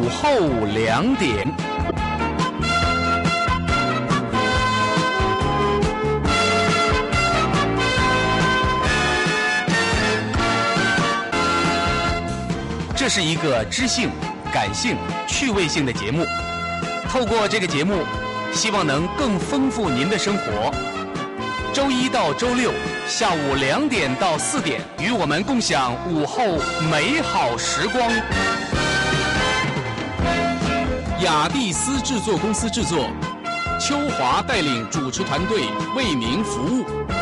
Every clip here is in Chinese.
后2点。这是一个知性、感性、趣味性的节目。透过这个节目，希望能更丰富您的生活。周一到周六下午2点到4点，与我们共享午后美好时光。雅蒂斯制作公司制作，秋华带领主持团队为您服务。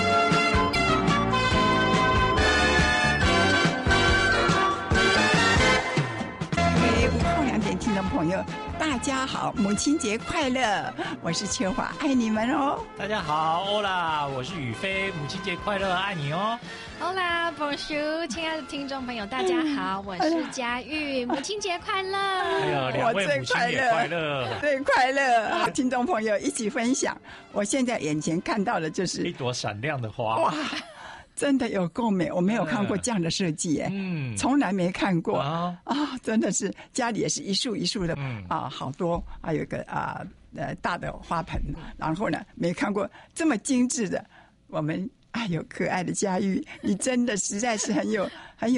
听众朋友大家好，母亲节快乐，我是秋华，爱你们哦。 大家好，欧啦，我是宇飞，母亲节快乐，爱你哦。 欧啦，Bonjour， 亲爱的听众朋友大家好，我是佳玉，母亲节快乐。 哎呦，两位母亲节快乐， 最快乐。好，听众朋友一起分享，我现在眼前看到的就是一朵闪亮的花。 哇，真的有够美，我没有看过这样的设计耶，从来没看过啊，真的是家里也是一束一束的好多，还有一个大的花盆，然后呢没看过这么精致的。我们有可爱的佳玉，你真的实在是很有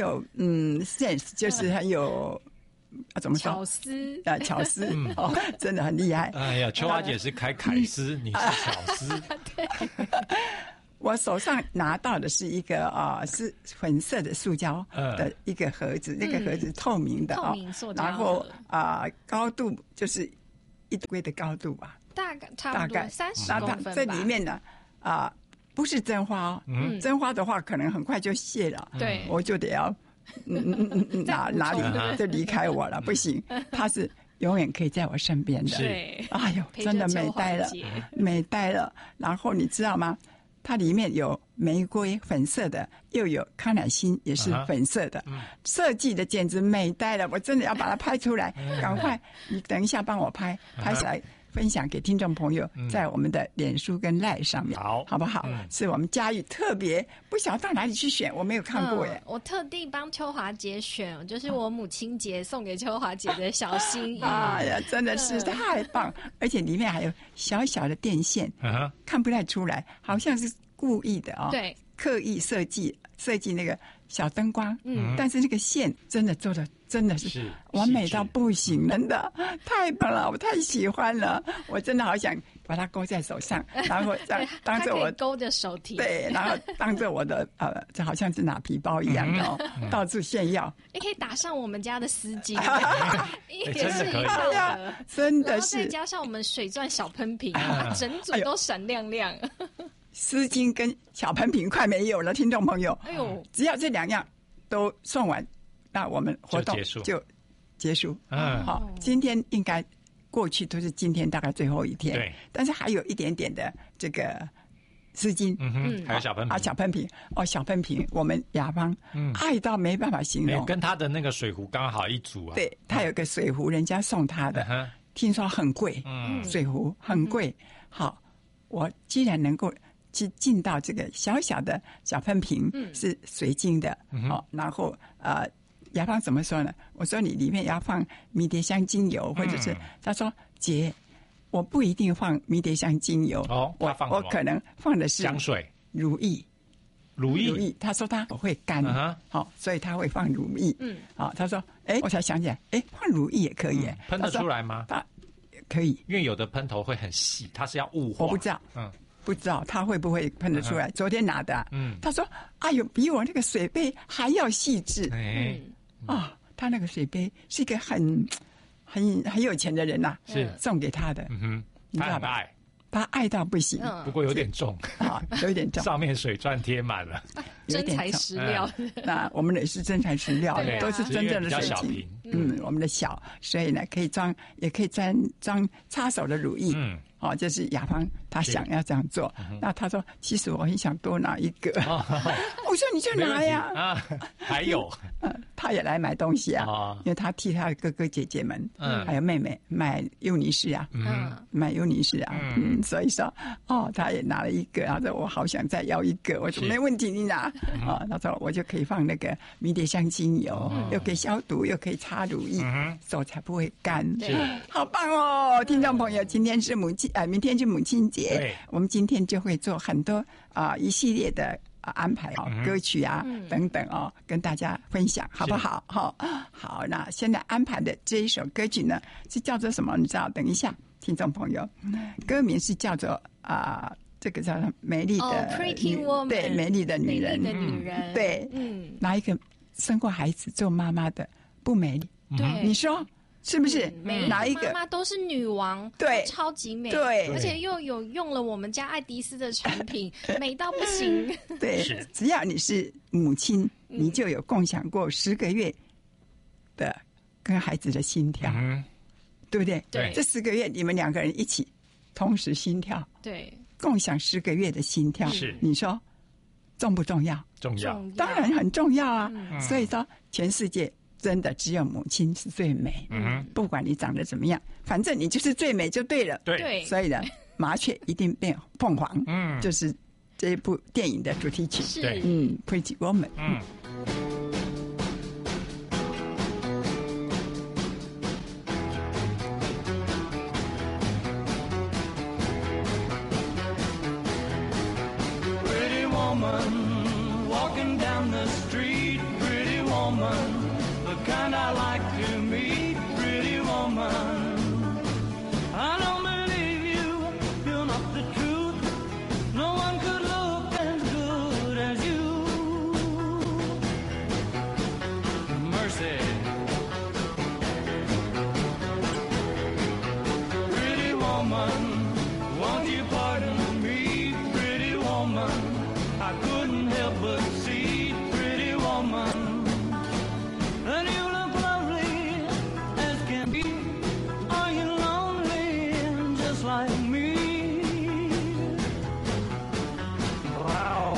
sense， 就是很有怎么说巧思巧思真的很厉害。 哎呀，秋华姐是开凯斯，你是巧思。 对。 我手上拿到的是一个是粉色的塑胶的一个盒子，那个盒子透明的透明塑胶， 然后高度就是一堆的高度吧， 大概差不多30公分吧。 这里面呢不是真花哦，真花的话可能很快就谢了， 对， 我就得要哪里就离开我了，不行，它是永远可以在我身边的。 对， 哎呦，真的美呆了，美呆了。然后你知道吗？它里面有玫瑰粉色的，又有康乃馨也是粉色的，设计的简直美呆了！我真的要把它拍出来，赶快，你等一下帮我拍起来，分享给听众朋友，在我们的脸书跟 LINE 上面，好不好？是我们佳玉特别不晓得到哪里去选，我没有看过耶。 我特地帮秋华姐选，就是我母亲节送给秋华姐的小心意。 哎呀，真的是太棒！而且里面还有小小的电线，看不太出来，好像是故意的哦。 对， 刻意设计那个小灯光，但是那个线真的做的真的是完美到不行，真的太棒了，我太喜欢了，我真的好想把它勾在手上，然后当着我勾着手提， 对，然后当着我的这好像是拿皮包一样的哦，到处炫耀。 也可以打上我们家的丝巾，也是一个的，真的是， 然后再加上我们水钻小喷瓶，整组都闪亮亮。 丝巾跟小喷瓶快没有了，听众朋友， 哎呦， 只要这2样都送完，那我们活动就结束。好，今天应该过去都是今天大概最后一天，对，但是还有一点点的这个丝巾， 还有小喷瓶小喷瓶小喷瓶，我们雅芳爱到没办法形容， 跟他的那个水壶刚好一组啊。 对，他有个水壶，人家送他的，听说很贵，水壶很贵。好，我既然能够去进到这个小小的小喷瓶，是水晶的，然后雅芳怎么说呢？我说你里面要放迷迭香精油，或者是他说姐，我不一定放迷迭香精油，我可能放的是香水、 乳液。他说他会干，所以他会放乳液。他说，我才想起来，放乳液也可以， 喷得出来吗？ 可以， 因为有的喷头会很细，它是要雾化。 我不知道，不知道他会不会喷得出来。昨天拿的，他说，哎呦，比我那个水杯还要细致。他那个水杯是一个很有钱的人呐，是送给他的。 他很爱。 他爱到不行， 不过有点重有点重， 上面水钻贴满了， 真材实料。 那我们也是真材实料的，都是真正的水晶。我们的小，所以呢可以装，也可以装擦手的乳液。这是雅芳他想要这样做。那他说，其实我很想多拿一个。我说你就拿呀。 还有， 他也来买东西啊，因为他替他的哥哥姐姐们，还有妹妹买尤尼士啊，买尤尼士啊，所以说，他也拿了一个，他说我好想再要一个，我说没问题，你拿。他说我就可以放那个迷迭香精油，又可以消毒，又可以擦擦乳液，手才不会干。好棒哦！听众朋友，今天是明天是母亲节，我们今天就会做很多一系列的安排歌曲等等跟大家分享，好不好？好，那现在安排的这一首歌曲呢，是叫做什么？你知道？等一下，听众朋友，歌名是叫做这个叫做美丽的 Pretty Woman， 对，美丽的女人，对，哪一个生过孩子做妈妈的不美丽？ 对， 你说是不是？哪一个妈妈都是女王， 对， 超级美， 对， 而且又有用了我们家爱迪斯的产品，美到不行。 对，只要你是母亲，你就有共享过10个月的跟孩子的心跳，对不对？ 对， 这10个月你们2个人一起同时心跳， 对。 共享10个月的心跳，你说重不重要？ 重要， 当然很重要啊！所以说，全世界真的只有母亲是最美。不管你长得怎么样，反正你就是最美就对了。 对， 所以呢，麻雀一定变凤凰。就是这一部电影的主题曲。 是 Pretty Woman。 Walking down the street, pretty woman, the kind I like to meet, pretty woman. I don't believe you, you're not the truth. No one could look as good as you. Mercy. Pretty woman, won't you pardon me, pretty woman? I couldn't help but see, pretty woman, and you look lovely as can be. Are you lonely just like me? Wow.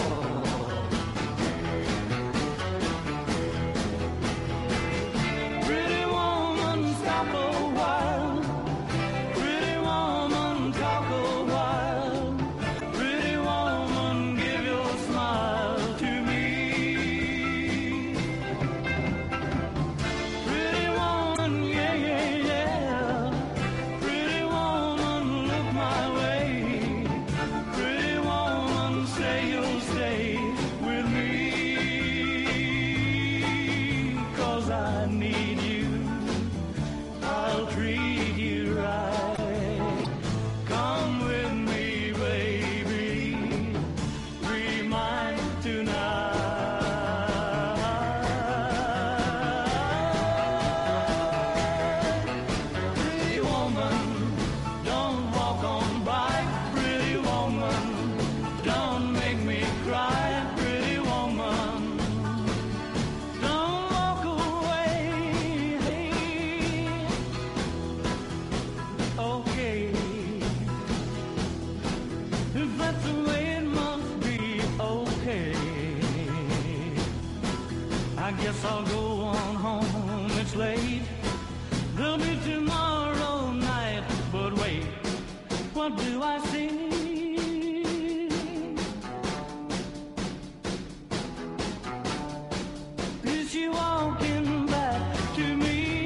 Pretty woman, stop a while. Pretty woman, talk a while. Pretty woman, give your smile to me. Pretty woman, yeah, yeah, yeah. Pretty woman, look my way. Pretty woman, say you'll stay with me. 'Cause I need you, I'll treat you right. Come with me, baby. Be mine tonight. Pretty woman, don't walk on by. Pretty woman, don't make me cry. Pretty woman, don't walk away. Okay, if that's the way it must be, okay. I guess I'll go on home, it's late. There'll be tomorrow night, but wait, what do I see? Is she walking back to me?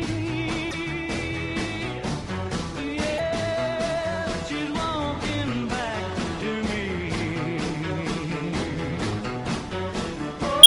Yeah, she's walking back to me. Oh,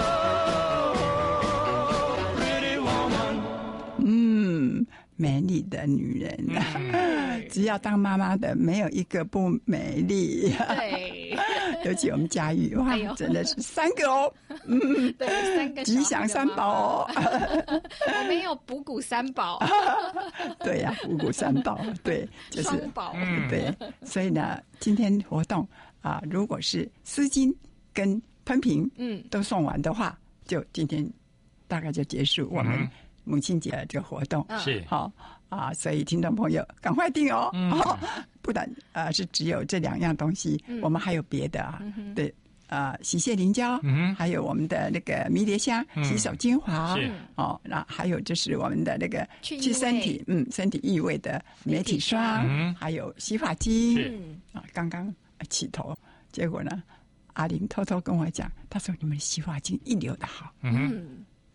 pretty woman. 美丽的女人，只要当妈妈的，没有一个不美丽。 对， 尤其我们佳玉，哇，真的是3个哦， 对，3个吉祥3宝哦。 我们有补骨3宝， 对呀，五谷3宝，对，就是双宝。 对，所以呢，今天活动如果是丝巾跟喷瓶，都送完的话，就今天大概就结束我们母亲节的这个活动。 是好所以听众朋友赶快订哦，不然是只有这2样东西，我们还有别的对。洗卸凝胶，还有我们的那个迷迭香洗手精华，那还有就是我们的那个去身体异味的美体霜，还有洗发精，刚刚起头，结果呢，阿玲偷偷跟我讲，她说你们洗发精一流的好，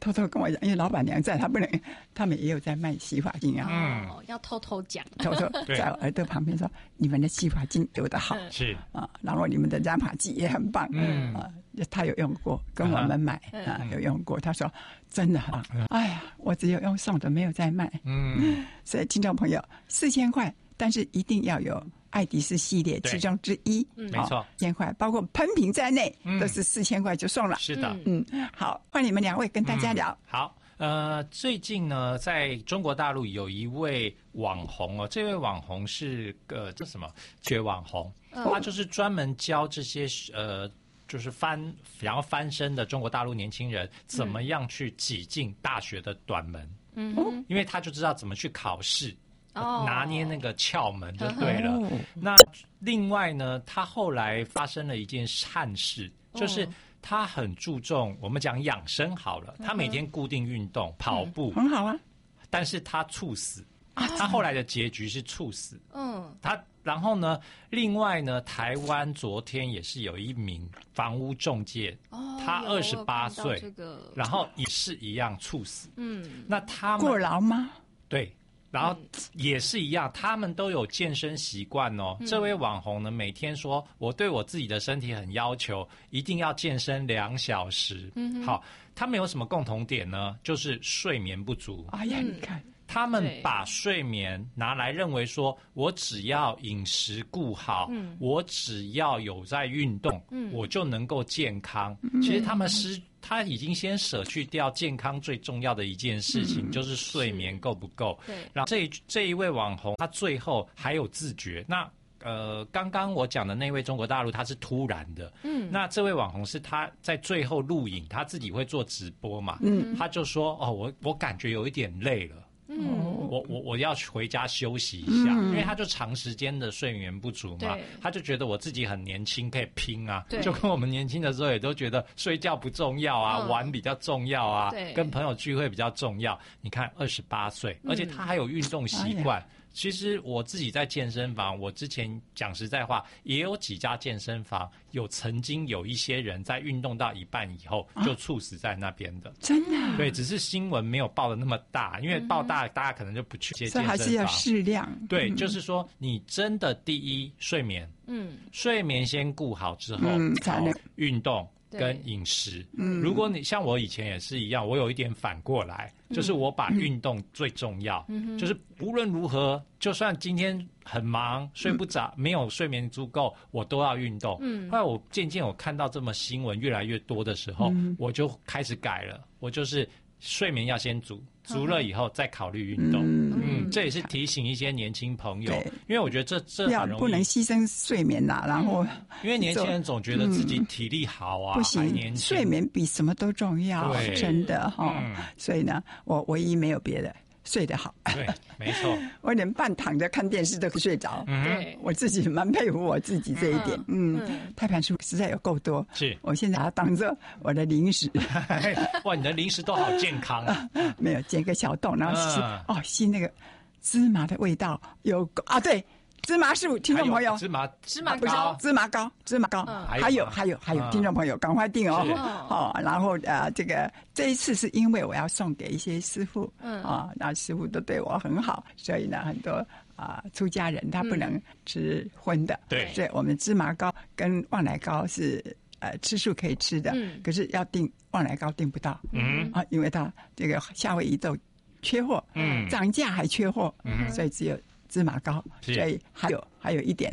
偷偷跟我讲，因为老板娘在，他们也有在卖洗发精啊。 要偷偷讲， 偷偷在我耳朵旁边说：“你们的洗发精有的好， 是啊，然后你们的染发剂也很棒，他有用过，跟我们买有用过。他说真的很棒，哎呀，我只有用送的，没有在卖。所以听众朋友，4000块，但是一定要有爱迪斯系列其中之一， 没错 ，1000块，包括喷瓶在内，都是4000块就送了。 是的， 好，换你们2位跟大家聊。 好。最近呢，在中国大陆有一位网红哦，这位网红是这什么学网红，他就是专门教这些就是想要翻身的中国大陆年轻人，怎么样去挤进大学的短门，因为他就知道怎么去考试。拿捏那个窍门就对了。那另外呢，他后来发生了一件憾事，就是他很注重我们讲养生好了，他每天固定运动跑步， 很好啊， 但是他猝死他后来的结局是猝死。然后呢，另外呢，台湾昨天也是有一名房屋仲介，他28岁，然后也是一样猝死。那他们过劳吗？ 对。然后也是一样，他们都有健身习惯哦。这位网红呢，每天说我对我自己的身体很要求，一定要健身2小时。好，他们有什么共同点呢？就是睡眠不足。 哎呀，你看， 他们把睡眠拿来认为说，我只要饮食顾好，我只要有在运动，我就能够健康。其实他已经先舍去掉健康最重要的一件事情，就是睡眠够不够。然后这一位网红，他最后还有自觉。那刚刚我讲的那位中国大陆，他是突然的。那这位网红是他在最后录影，他自己会做直播嘛。他就说：“我感觉有一点累了。”我要回家休息一下，因为他就长时间的睡眠不足嘛，他就觉得我自己很年轻，可以拼啊，就跟我们年轻的时候也都觉得睡觉不重要啊，玩比较重要啊，跟朋友聚会比较重要。你看28岁，而且他还有运动习惯。其实我自己在健身房，我之前讲实在话，也有几家健身房曾经有一些人在运动到一半以后就猝死在那边的。 真的？ 对，只是新闻没有报的那么大，因为报大大家可能就不去健身房。 所以还是要适量。 对，就是说你真的第一睡眠，睡眠先顾好之后，才能运动。跟饮食，如果你像我以前也是一样，我有一点反过来，就是我把运动最重要，就是无论如何，就算今天很忙，睡不着，没有睡眠足够，我都要运动。后来我渐渐看到这么新闻越来越多的时候，我就开始改了，我就是睡眠要先足了以后再考虑运动。这也是提醒一些年轻朋友，因为我觉得这很容易， 不能牺牲睡眠啦。然后， 因为年轻人总觉得自己体力好啊， 不行，睡眠比什么都重要，真的哈。所以呢，我唯一没有别的。睡得好， 对，没错。 我连半躺着看电视都可以睡着。 对， 我自己蛮佩服我自己这一点。胎盘素实在有够多， 是我现在把它当做我的零食。 哇，你的零食都好健康啊！ 没有剪个小洞，然后吸那个芝麻的味道，有对。芝麻树，听众朋友， 芝麻糕，芝麻糕，还有，听众朋友赶快订哦！然后这一次是因为我要送给一些师傅，那师傅都对我很好，所以呢，很多出家人他不能吃荤的， 对， 所以我们芝麻糕跟旺来糕是吃素可以吃的，可是要订旺来糕订不到，因为它这个夏威夷豆缺货，涨价还缺货，所以只有芝麻糕，所以还有一点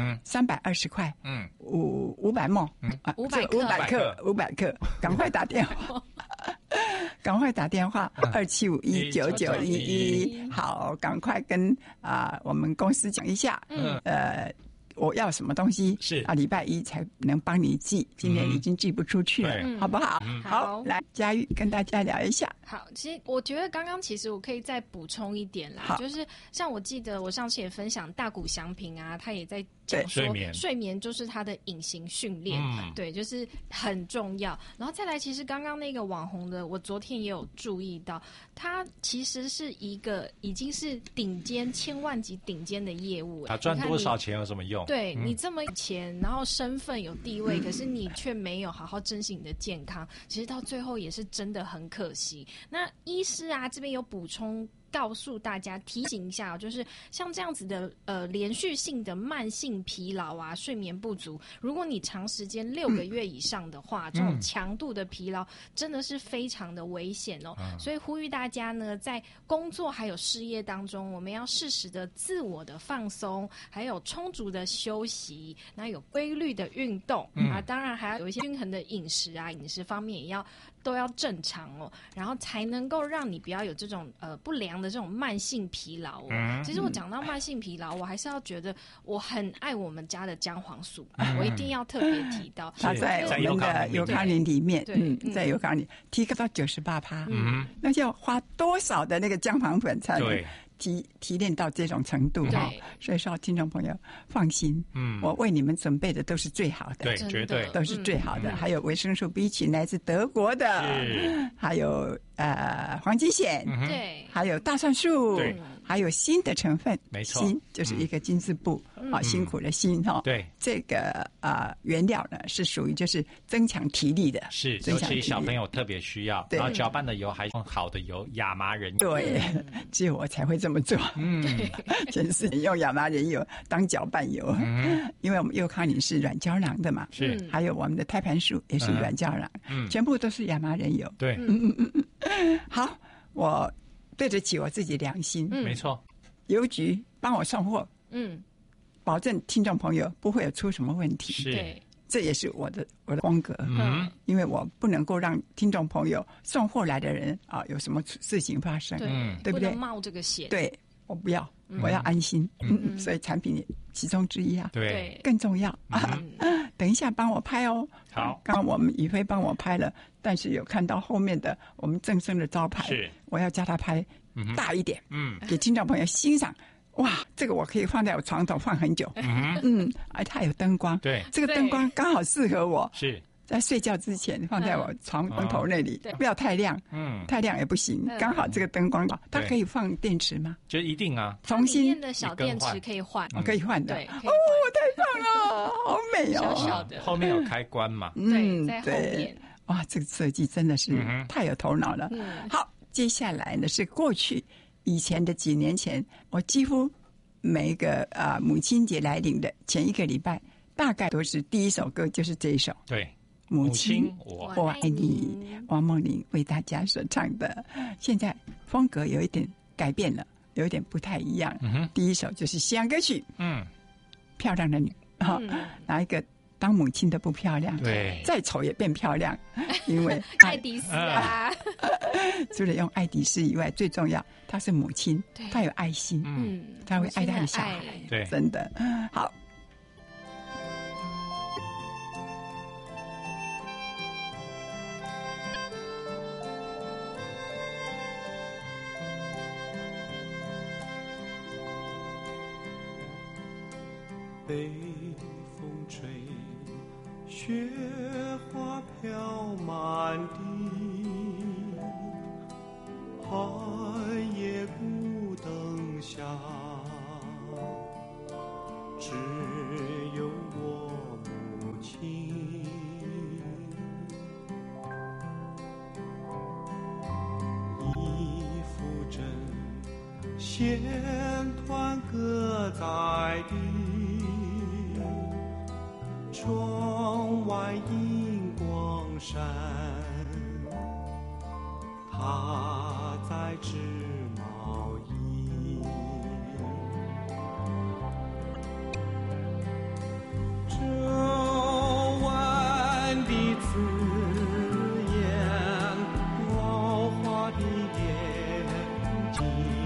320块，500梦，500克，赶快打电话，赶快打电话27519911，好，赶快跟我们公司讲一下，我要什么东西是礼拜一才能帮你寄，今天已经寄不出去了，好不好？ 好， 来，佳玉跟大家聊一下。 好，其实我觉得刚刚其实我可以再补充一点啦，就是像我记得我上次也分享大谷翔平啊，他也在讲说睡眠就是他的隐形训练，对，就是很重要。然后再来，其实刚刚那个网红的，我昨天也有注意到，他其实是一个已经是顶尖千万级顶尖的业务， 他赚多少钱有什么用？ 对，你这么有钱，然后身份有地位，可是你却没有好好珍惜你的健康，其实到最后也是真的很可惜。那医师啊这边有补充告诉大家提醒一下，就是像这样子的连续性的慢性疲劳啊，睡眠不足，如果你长时间6个月以上的话，这种强度的疲劳真的是非常的危险哦。所以呼吁大家呢，在工作还有事业当中，我们要适时的自我的放松，还有充足的休息，那有规律的运动啊，当然还要有一些均衡的饮食啊，饮食方面也都要正常哦，然后才能够让你不要有这种不良的这种慢性疲劳哦。其实我讲到慢性疲劳，我还是要觉得我很爱我们家的姜黄素，我一定要特别提到。 它在我们的尤康林里面，在尤康林提高到98%，那要花多少的那个姜黄粉才能提炼到这种程度哈？所以说，听众朋友放心，我为你们准备的都是最好的， 对，绝对都是最好的。还有维生素 B 群来自德国的，还有黄金酰， 对， 还有大蒜素， 对， 还有锌的成分， 没错， 锌就是一个金字部辛苦的辛哈。 对， 这个原料呢是属于就是增强体力的， 是，尤其小朋友特别需要。然后搅拌的油还用好的油，亚麻仁油。 对，只有我才会这么做。全世界用亚麻仁油当搅拌油，因为我们尤康林是软胶囊的嘛， 是， 还有我们的胎盘素也是软胶囊，全部都是亚麻仁油。 对， 好，我对得起我自己良心， 没错。 邮局帮我送货，保证听众朋友不会有出什么问题。 是， 这也是我的风格，因为我不能够让听众朋友送货来的人有什么事情发生，对不对？ 不能冒这个险。 对，我不要，我要安心。所以产品其中之一啊， 对， 更重要啊。等一下帮我拍哦。 好， 刚刚我们宇飞帮我拍了，但是有看到后面的我们正声的招牌， 是， 我要叫他拍大一点，给听众朋友欣赏。哇，这个我可以放在我床头放很久。它有灯光， 对， 这个灯光刚好适合我。 是。 在睡觉之前放在我床头那里，不要太亮，太亮也不行，刚好这个灯光好。它可以放电池吗？ 就一定啊， 重新里面的小电池可以换， 可以换的。 对， 哦，太棒了，好美哦！ 小小的， 后面有开关嘛？ 对，在后面。 哇，这个设计真的是太有头脑了。好，接下来呢是过去以前的几年前，我几乎每一个母亲节来临的前一个礼拜，大概都是第一首歌就是这一首。 对。 母亲， 我爱你，王梦玲为大家所唱的。现在风格有一点改变了，有一点不太一样。第一首就是西洋歌曲，漂亮的女，哪一个当母亲的不漂亮？ 对， 再丑也变漂亮，因为爱迪斯啊。 除了用爱迪斯以外，最重要，她是母亲，她有爱心，她会爱她的小孩， 对， 真的好。 北风吹，雪花飘满地，寒夜孤灯下，只有我母亲。一幅针线团搁在地，窗外银光闪，她在织毛衣。皱纹的字眼，老花的眼睛，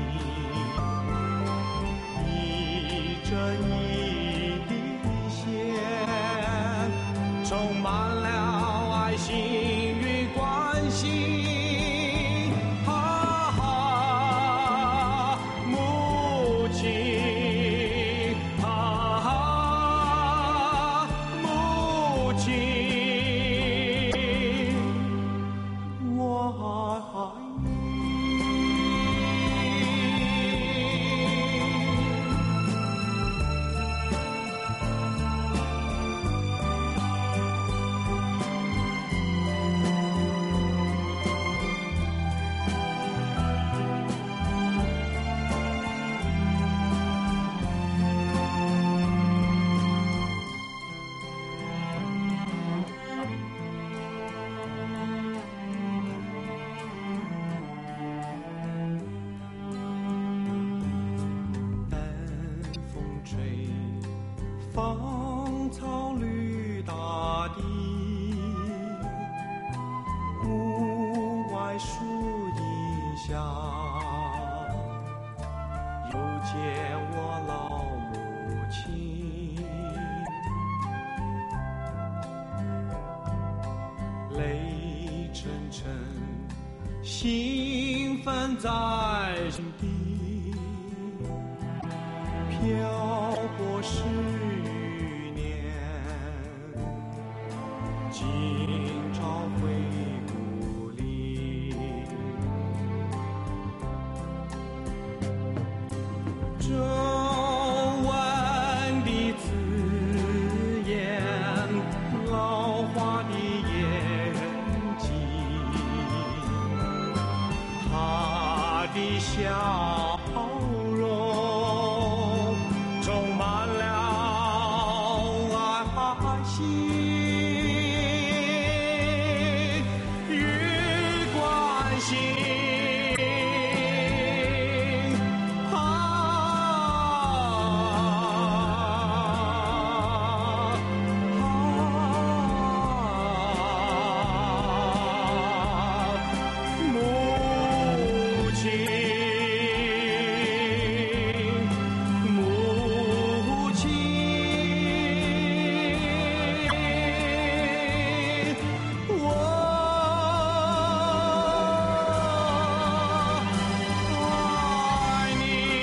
一针一滴线，充满了爱心与关心。 芳草绿大地，屋外树荫下，又见我老母亲，泪沉沉，心烦在心底，漂泊10余年，今朝回故里，皱纹的字眼，老花的眼睛，他的笑容充满了爱心，与关心。母亲，母亲，我爱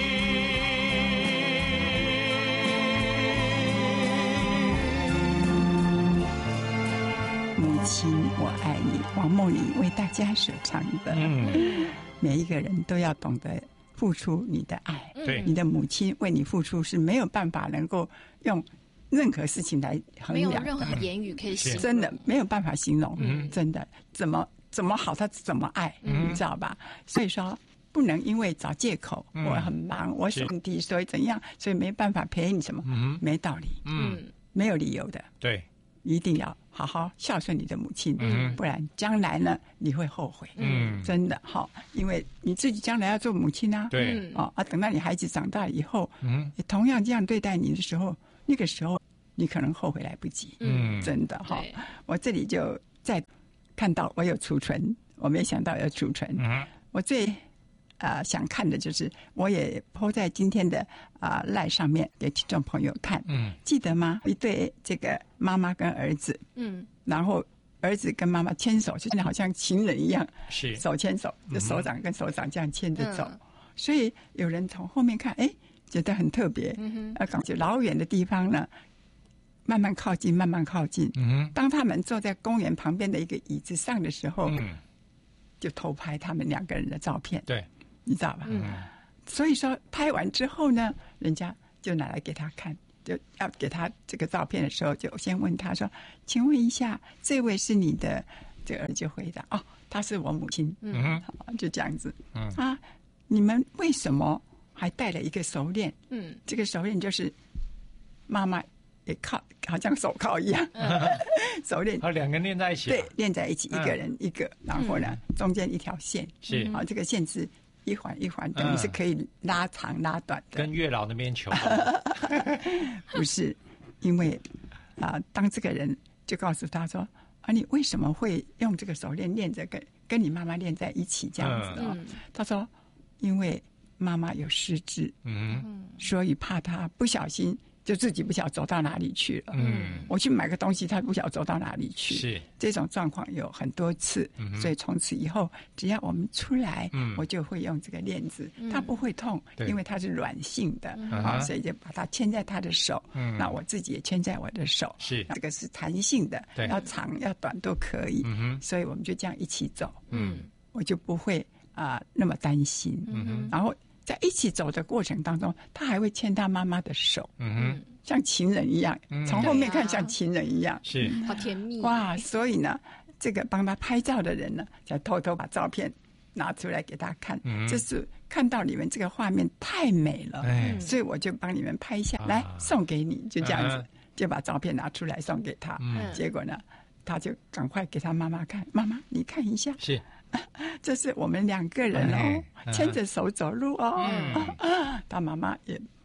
你。 母亲，我爱你。王梦麟为大家所唱的。每一个人都要懂得付出你的爱。 对你的母亲为你付出是没有办法能够用任何事情来衡没有量的， 任何言语可以形容， 真的没有办法形容。真的怎么好，他怎么爱，你知道吧？所以说。不能因为找借口，我很忙，我手低，所以怎样，所以没办法陪你什么，没道理，没有理由的。 对， 一定要好好孝顺你的母亲，不然将来呢你会后悔。真的哈，因为你自己将来要做母亲啊。 对， 等到你孩子长大以后，也同样这样对待你的时候，那个时候你可能后悔来不及。真的哈，我这里就再看到我有储存，我没想到有储存。我最想看的就是，我也po在今天的赖上面给听众朋友看。记得吗？一对这个妈妈跟儿子，然后儿子跟妈妈牵手，就好像情人一样， 是手牵手，就手掌跟手掌这样牵着走。所以有人从后面看，觉得很特别。感觉老远的地方呢，慢慢靠近，慢慢靠近。当他们坐在公园旁边的一个椅子上的时候，就偷拍他们2个人的照片。 对。 你知道吧？所以说拍完之后呢，人家就拿来给他看，就要给他这个照片的时候，就先问他说：“请问一下，这位是你的？”这个儿子就回答：“哦，她是我母亲。”就这样子。你们为什么还戴了一个手链？这个手链就是妈妈也靠，好像手铐一样，手链。 2个人连在一起。 对，连在一起，一个人一个，然后呢，中间一条线。 是。 这个线是一环一环，等于是可以拉长拉短的。 跟月老那边求。 不是，因为当这个人就告诉他说：“你为什么会用这个手链链着跟你妈妈链在一起这样子的？”他说：“因为妈妈有失智，所以怕她不小心。”就自己不晓得走到哪里去了。我去买个东西，他不晓得走到哪里去。 是这种状况有很多次，所以从此以后，只要我们出来，我就会用这个链子，它不会痛，因为它是软性的，所以就把它牵在他的手。那我自己也牵在我的手。 是这个是弹性的，要长要短都可以。所以我们就这样一起走。我就不会那么担心。然后。在一起走的过程当中，他还会牵他妈妈的手，像情人一样，从后面看像情人一样， 是好甜蜜哇！所以呢，这个帮他拍照的人呢，才偷偷把照片拿出来给他看，这是看到你们这个画面太美了，所以我就帮你们拍下来送给你，就这样子，就把照片拿出来送给他。结果呢，他就赶快给他妈妈看，妈妈你看一下， 是。 这是我们2个人牵着手走路哦。他妈妈也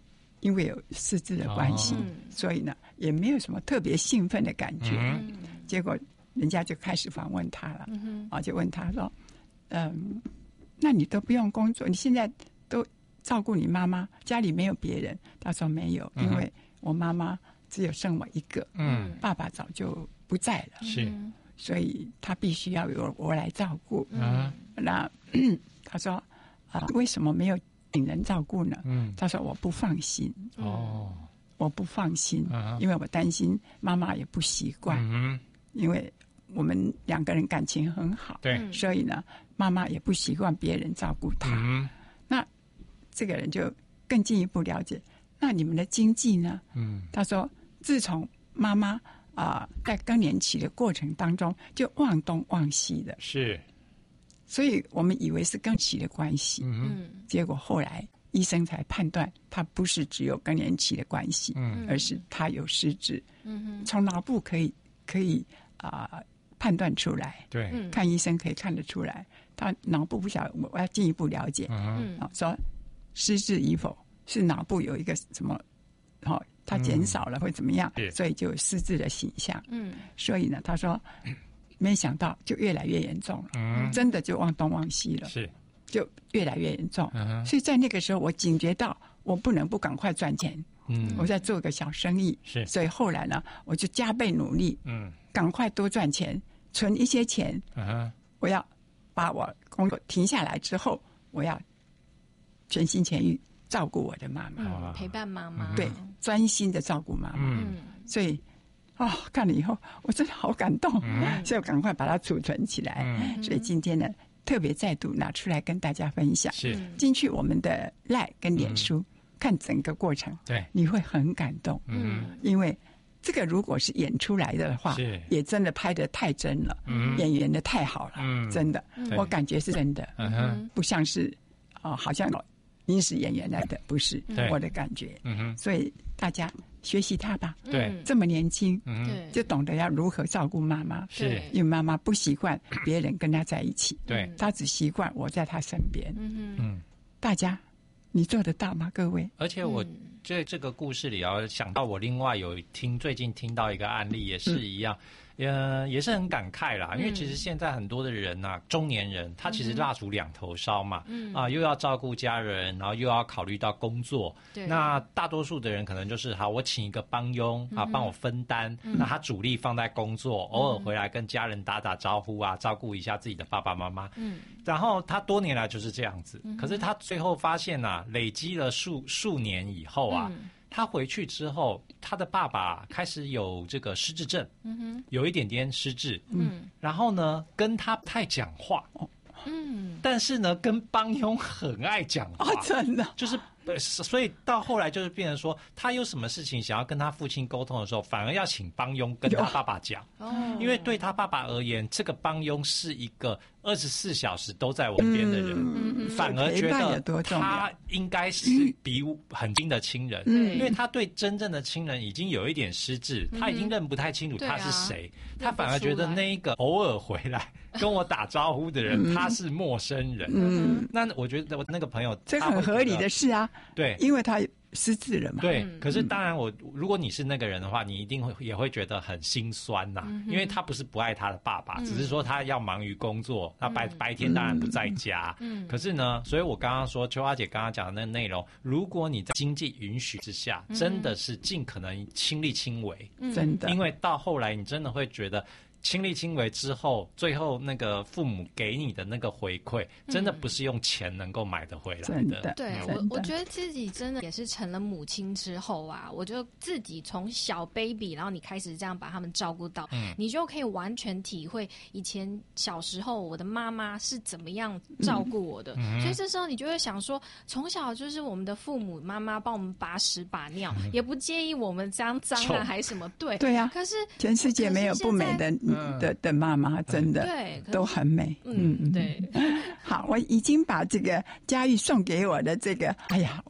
因为有失智的关系，所以呢也没有什么特别兴奋的感觉。结果人家就开始访问他了，就问他说：“那你都不用工作，你现在都照顾你妈妈，家里没有别人？”他说：“没有，因为我妈妈只有生我一个，爸爸早就不在了， 是， 所以他必须要由我来照顾。”那他说：“为什么没有请人照顾呢？”他说：“我不放心。”我不放心，因为我担心妈妈也不习惯，因为我们2个人感情很好， 对， 所以呢，妈妈也不习惯别人照顾她。那这个人就更进一步了解，那你们的经济呢？他说，自从妈妈在更年期的过程当中就忘东忘西的， 是， 所以我们以为是更年期的关系，结果后来医生才判断他不是只有更年期的关系，而是他有失智，从脑部可以判断出来， 对， 看医生可以看得出来，他脑部不晓得，我要进一步了解，说失智与否是脑部有一个什么，它减少了会怎么样，所以就有失智的形象，所以呢，他说没想到就越来越严重了，真的就忘东忘西了， 是。 就越来越严重，所以在那个时候我警觉到我不能不赶快赚钱，我在做个小生意， 是， 所以后来呢我就加倍努力，赶快多赚钱，存一些钱，我要把我工作停下来之后，我要全心全意照顾我的妈妈， 陪伴妈妈， 对，专心的照顾妈妈，所以看了以后我真的好感动，所以我赶快把它储存起来，所以今天呢特别再度拿出来跟大家分享， 是进去我们的 LINE 跟脸书，看整个过程， 对， 你会很感动，因为这个如果是演出来的话，也真的拍得太真了，演员的太好了，真的，我感觉是真的，不像是好像临时演员来的，不是我的感觉，所以大家学习他吧， 对， 这么年轻，就懂得要如何照顾妈妈， 是， 因为妈妈不习惯别人跟她在一起， 对， 她只习惯我在她身边，大家你做得到吗？各位？ 而且我在这个故事里想到我另外最近听到一个案例，也是一样。也是很感慨啦，因为其实现在很多的人中年人他其实蜡烛2头烧嘛，又要照顾家人，然后又要考虑到工作，那大多数的人可能就是好，我请一个帮佣帮我分担，那他主力放在工作，偶尔回来跟家人打打招呼照顾一下自己的爸爸妈妈，然后他多年来就是这样子，可是他最后发现累积了数年以后他回去之后，他的爸爸开始有这个失智症，有一点点失智，然后呢，跟他不太讲话，但是呢，跟帮佣很爱讲话， 真的， 就是所以到后来就是变成说，他有什么事情想要跟他父亲沟通的时候，反而要请帮佣跟他爸爸讲，因为对他爸爸而言，这个帮佣是一个24小时都在我身边的人，反而觉得他应该是比很亲的亲人，因为他对真正的亲人已经有一点失智，他已经认不太清楚他是谁，他反而觉得那一个偶尔回来跟我打招呼的人，他是陌生人。那我觉得我那个朋友， 这很合理的事啊， 对， 因为他失智了嘛。 对，可是当然如果你是那个人的话，你一定也会觉得很心酸呐，因为他不是不爱他的爸爸，只是说他要忙于工作，他白天当然不在家。可是呢，所以我刚刚说秋花姐刚刚讲的那个内容，如果你在经济允许之下，真的是尽可能亲力亲为， 真的， 因为到后来你真的会觉得。亲力亲为之后，最后那个父母给你的那个回馈，真的不是用钱能够买得回来的。 对，我觉得自己真的也是成了母亲之后我就自己从小 baby， 然后你开始这样把他们照顾到，你就可以完全体会以前小时候我的妈妈是怎么样照顾我的。所以这时候你就会想说，从小就是我们的父母妈妈帮我们把屎把尿，也不介意我们脏还是什么。对呀，可是全世界没有不美的妈妈，真的都很美。 对。 好，我已经把这个嘉玉送给我的这个，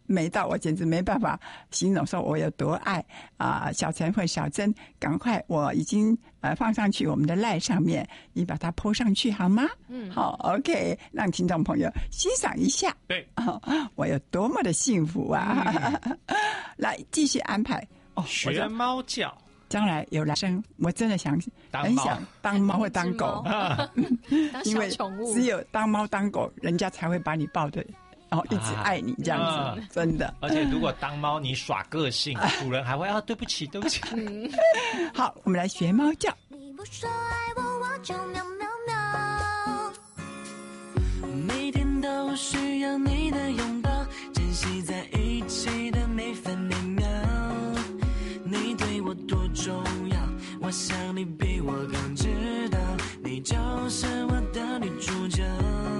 美到我简直没办法形容说我有多爱小陈或小珍，赶快我已经放上去我们的赖上面，你把它 po 上去好吗？好 OK， 让听众朋友欣赏一下。 对， 我有多么的幸福啊！来继续安排学猫叫。 将来有来生，我真的很想当猫或当狗， 当因为小宠物， 只有当猫当狗，人家才会把你抱着，然后一直爱你这样子，真的。 而且如果当猫你耍个性，主人还会对不起对不起。 好，我们来学猫叫。 你不说爱我，我就喵喵喵。每天都需要你的拥抱，珍惜在一起的每分每秒。你对我多重要，我想你比我更知道，你就是我的女主角。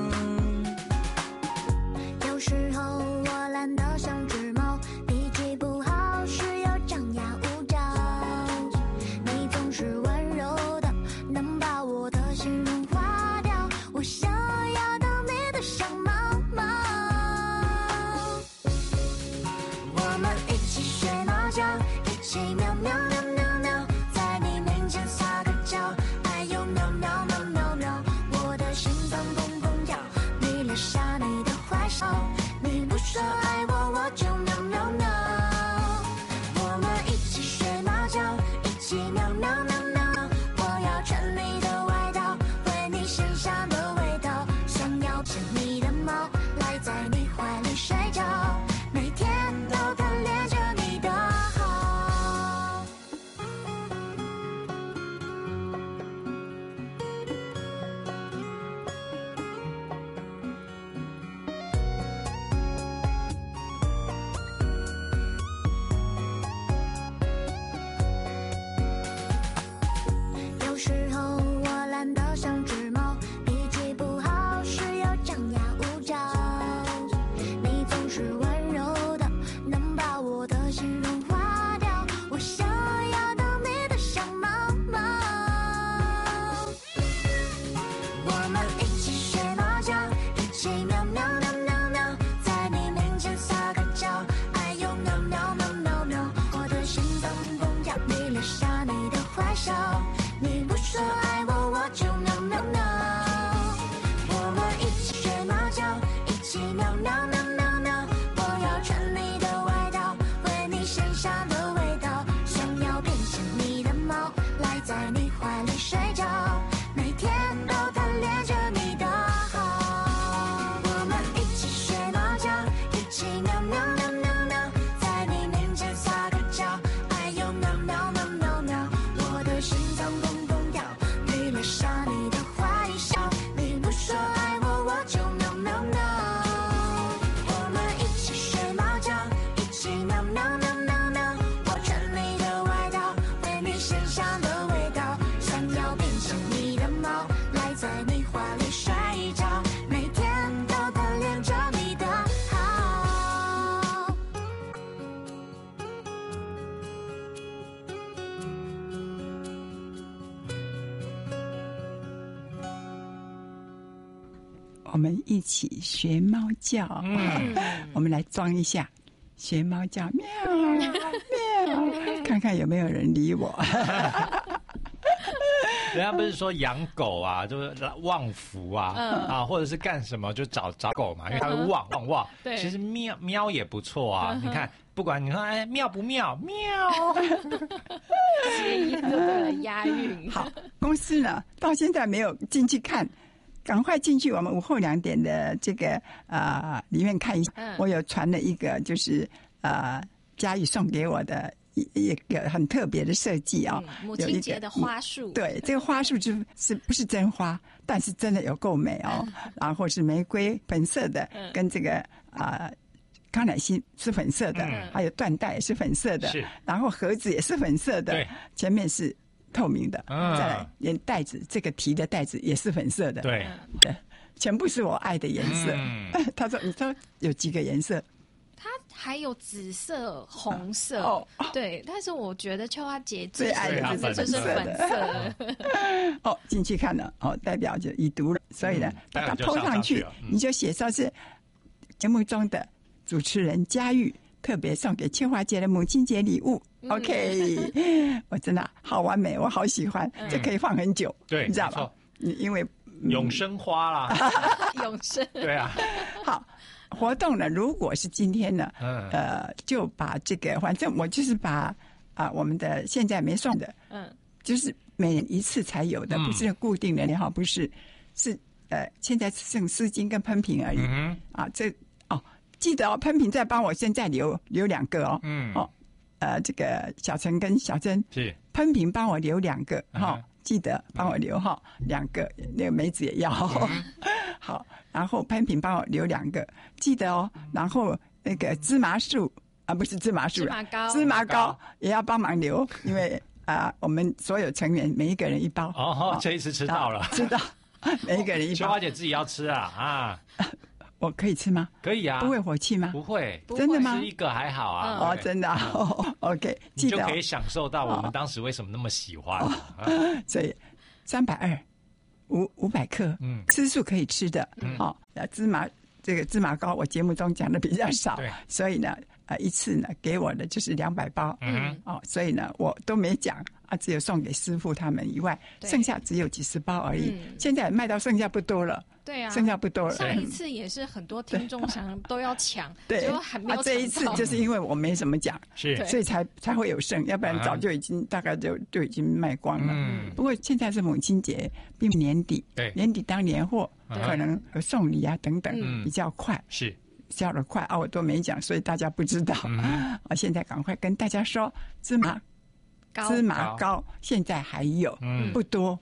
有时候我懒得像只猫，脾气不好，需要张牙舞爪。你总是温柔的，能把我的心融化掉，我想要当你的小猫猫。我们一起学猫叫，一起喵喵喵喵喵，在你面前撒个娇，哎呦喵喵喵喵喵，我的心脏砰砰跳，你留下你的坏笑，你不说爱我，我就喵喵喵。我们一起学猫叫，一起喵喵喵喵，我要穿你的外套，闻你身上的味道，想要牵你的毛，赖在你怀里睡觉，每天都贪恋着你的好。有时候我懒得像只猫，脾气不好，需要张牙舞爪。你总是温柔的，能把我的心融化掉，我想要当你的小猫猫。我们一起学猫叫，一起喵喵喵喵喵，在你面前撒个娇，哎呦喵喵喵喵喵，我的心脏砰砰跳，你留下你的坏笑，你不说爱我，我就喵喵喵。我们一起学猫叫，一起喵喵喵喵喵，我要穿你的外套，闻你身上的味道，想要变成你的猫，赖在你怀里睡觉，每天都贪恋着你的好。我们一起学猫叫，一起喵喵喵喵喵，在你面前撒个娇，哎呦喵喵喵喵喵，我的心脏砰砰跳，你留下你的坏笑，你不说爱我，我就喵喵喵。我们一起学猫叫，一起喵喵喵喵喵，我穿你的外套，闻你身上的味道，想要变成你的猫，赖在你怀里睡觉，每天都贪恋着你的好。 我们一起学猫叫，我们来装一下，学猫叫，喵喵，看看有没有人理我。 人家不是说养狗啊，就是旺福啊，或者是干什么就找狗嘛，因为它会旺。 对， 其实喵也不错啊。你看，不管你说妙不妙，喵， 谐音就对了，押韵。 好，公司呢到现在没有进去看。赶快进去我们午后2点的这个里面看一下，我有传了一个就是嘉义送给我的一个很特别的设计啊， 母亲节的花束。 对，这个花束是不是真花，但是真的有够美哦。然后是玫瑰粉色的，跟这个康乃馨是粉色的，还有缎带也是粉色的，然后盒子也是粉色的，前面是透明的，再来连袋子，这个提的袋子也是粉色的， 对， 全部是我爱的颜色。他说：“你说有几个颜色？” 它还有紫色、红色，对。但是我觉得秋花姐最爱的就是粉色。 进去看了，代表就已读了，所以呢，把它 po 上去，你就写上是节目中的主持人嘉玉特别送给清华姐的母亲节礼物。OK， 我真的好完美，我好喜欢，这可以放很久， 对， 你知道吧？因为永生花啦， 永生， 对啊。 好，活动呢，如果是今天呢，就把这个，反正我就是把我们的现在没送的，就是每人一次才有的，不是固定的，哈，不是，是现在剩丝巾跟喷瓶而已，这记得喷瓶再帮我现在留2个哦，这个小陈跟小珍是喷瓶帮我留2个哈。记得帮我留哈2个，那个梅子也要好，然后喷瓶帮我留2个，记得哦。然后那个芝麻树不是芝麻树了，芝麻糕也要帮忙留，因为我们所有成员每一个人1包。 这一次吃到了， 知道每一个人1包。 秋花姐自己要吃啊。 我可以吃吗？ 可以啊， 不会火气吗？ 不会， 真的吗？ 吃1个还好啊。 真的OK， 你就可以享受到我们当时为什么那么喜欢。 所以320 500克，吃素可以吃的。芝麻糕我节目中讲的比较少，所以呢，一次呢给我的就是200包。所以呢我都没讲只有送给师傅他们以外，剩下只有几十包而已。现在卖到剩下不多了。 对啊， 剩下不多了。 上一次也是很多听众想都要抢， 对， 结果还没有抢到。 这一次就是因为我没什么讲， 是， 所以才会有剩，要不然早就已经大概就已经卖光了。不过现在是母亲节，并年底， 对， 年底当年货，可能有送礼等等，比较快， 是销得快我都没讲，所以大家不知道。现在赶快跟大家说，芝麻糕现在还有，不多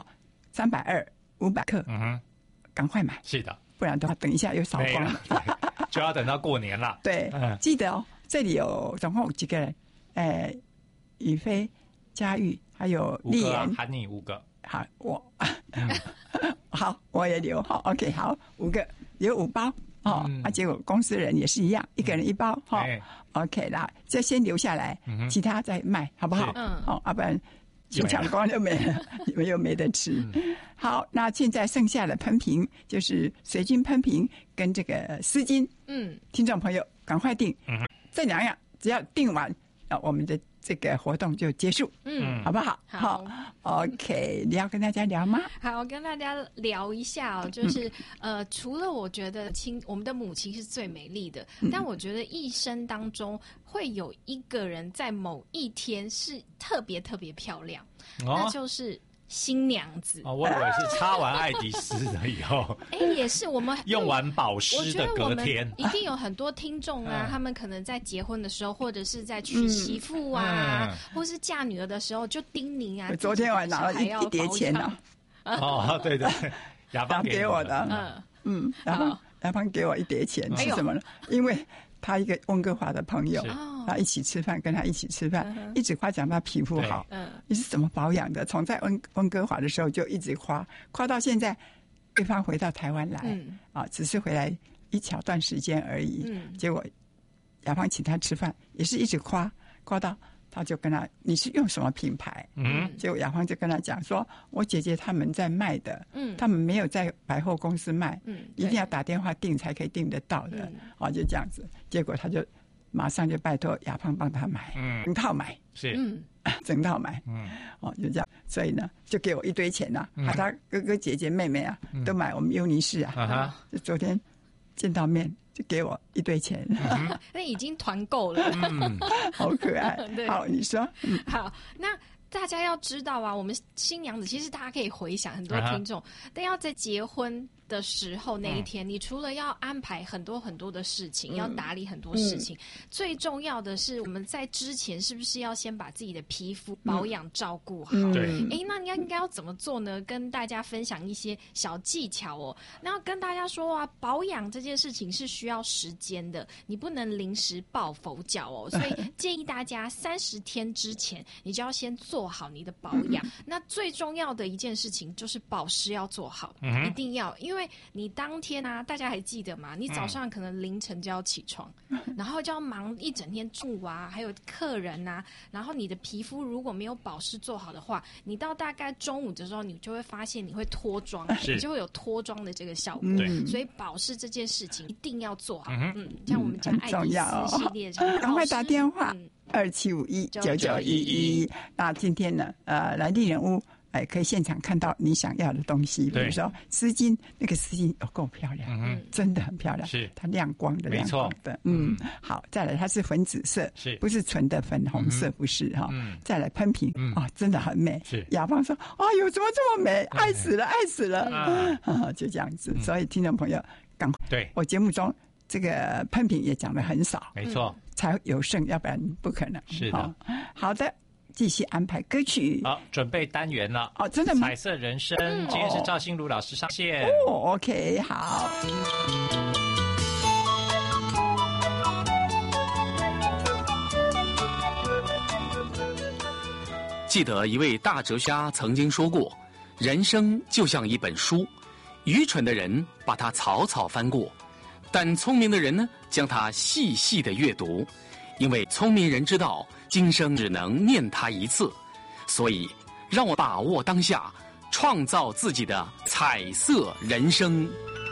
，320 500克。赶快买， 是的， 不然的话等一下又扫光了， 就要等到过年了。 对，记得这里总共有几个人，宇飞、嘉玉还有丽妍， 喊你5个。 好，好，我也留好 ，OK， 好，5个留5包结果公司人也是一样，一个人1包，OK 啦，这先留下来，其他再卖，好不好？要不然。抢光就没了，你们又没得吃。好，那现在剩下的喷瓶就是水晶喷瓶跟这个丝巾。听众朋友赶快订，这2样只要订完，我们的这个活动就结束。好不好？好 ，OK， 你要跟大家聊吗？ 好，跟大家聊一下就是除了我觉得我们的母亲是最美丽的，但我觉得一生当中会有一个人在某一天是特别特别漂亮，那就是新娘子。 我以为是擦完爱迪丝的以后， 也是我们用完保湿的隔天， 一定有很多听众他们可能在结婚的时候，或者是在娶媳妇或是嫁女儿的时候，就叮咛我昨天我还拿了一叠钱对对，雅芳给我的， 雅芳给我一叠钱是什么呢？因为他一个温哥华的朋友，他一起吃饭，跟他一起吃饭，一直夸奖他皮肤好。你是怎么保养的？从在温哥华的时候就一直夸到现在，对方回到台湾来，只是回来一小段时间而已。结果雅芳请他吃饭，也是一直夸到。他就跟他，你是用什么品牌？结果雅芳就跟他讲说，我姐姐他们在卖的，他们没有在百货公司卖，一定要打电话订才可以订得到的，就这样子。结果他就马上就拜托雅芳帮他买，整套买， 是， 整套买，就这样。所以呢，就给我一堆钱他哥哥姐姐妹妹都买我们优尼士就昨天见到面。就给我一堆钱， 那已经团购了， 好可爱。好，你说， 好，那大家要知道我们新娘子其实大家可以回想很多听众，但要在结婚的时候那一天，你除了要安排很多很多的事情，要打理很多事情，最重要的是我们在之前是不是要先把自己的皮肤保养照顾好？ 对， 那你应该要怎么做呢？跟大家分享一些小技巧那要跟大家说保养这件事情是需要时间的，你不能临时抱佛脚所以建议大家30天之前，你就要先做好你的保养。那最重要的一件事情就是保湿要做好，一定要，因为为你当天啊，大家还记得吗？你早上可能凌晨就要起床，然后就要忙一整天，中午啊，还有客人啊，然后你的皮肤如果没有保湿做好的话，你到大概中午的时候，你就会发现你会脱妆，你就会有脱妆的这个效果。所以保湿这件事情一定要做好。像我们讲爱丽丝系列， 赶快打电话27519911。那今天呢，来丽人屋。可以现场看到你想要的东西，比如说丝巾，那个丝巾有够漂亮，真的很漂亮， 是它亮光的，亮光的，好，再来它是粉紫色， 是不是纯的粉红色？不是哈，再来喷瓶，真的很美。 是雅芳说，呦，怎么这么美，爱死了，爱死了，就这样子。所以听众朋友，赶快， 对我节目中这个喷瓶也讲得很少， 没错， 才有剩，要不然不可能。 是的， 好的。继续安排歌曲， 好，准备单元了。 真的吗？ 彩色人生，今天是赵心如老师上线。 OK， 好。 记得一位大哲学家曾经说过，人生就像一本书，愚蠢的人把它草草翻过，但聪明的人呢，将它细细的阅读，因为聪明人知道今生只能念它一次，所以让我把握当下，创造自己的彩色人生。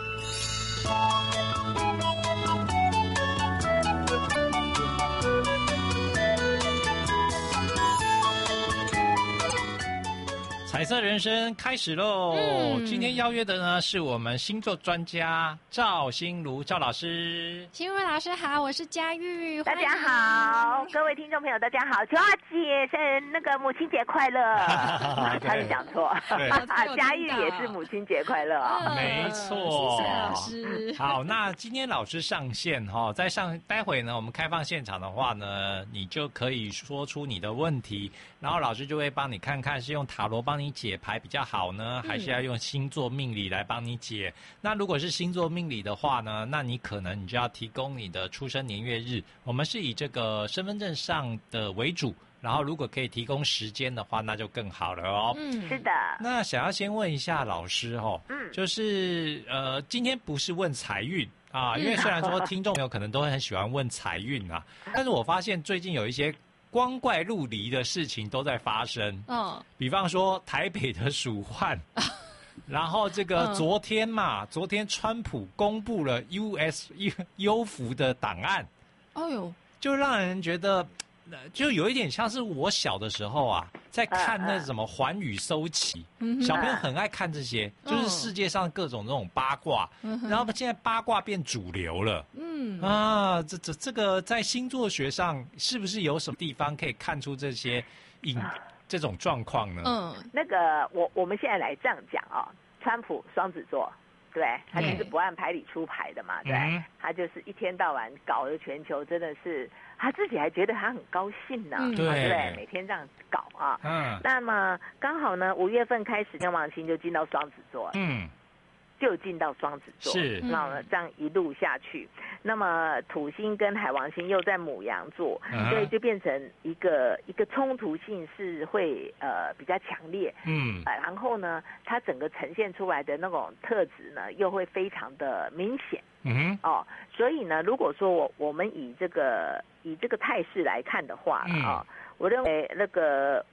彩色人生开始喽！今天邀约的呢是我们星座专家赵心如赵老师。 心如老师好，我是佳玉。 大家好，各位听众朋友大家好，秋阿姐是那个母亲节快乐，差点讲错，佳玉也是母亲节快乐啊， 没错。 谢谢老师。 好，那今天老师上线哈，待会呢我们开放现场的话呢，你就可以说出你的问题，然后老师就会帮你看看是用塔罗帮你解牌比较好呢，还是要用星座命理来帮你解。那如果是星座命理的话呢，那你可能你就要提供你的出生年月日，我们是以这个身份证上的为主，然后如果可以提供时间的话，那就更好了哦。 是的。 那想要先问一下老师哦，就是今天不是问财运啊，因为虽然说听众朋友可能都很喜欢问财运啊，但是我发现最近有一些光怪陆离的事情都在发生。比方说台北的鼠患，然后这个昨天川普公布了优服的档案，就让人觉得就有一点像是我小的时候啊，在看那什么寰宇搜奇，小朋友很爱看这些，就是世界上各种那种八卦，然后现在八卦变主流了。这个在星座学上是不是有什么地方可以看出这种状况呢？ 那个我们现在来这样讲啊，川普双子座。对，他就是不按牌理出牌的嘛，对，他就是一天到晚搞得全球真的是，他自己还觉得他很高兴呢，对，每天这样搞啊。那么刚好呢，5月份开始天王星就进到双子座，就进到双子座， 是， 然后呢这样一路下去，那么土星跟海王星又在牡羊座，所以就变成一个冲突性是会比较强烈，然后呢它整个呈现出来的那种特质呢又会非常的明显，所以呢如果说我们以这个态势来看的话我认为那个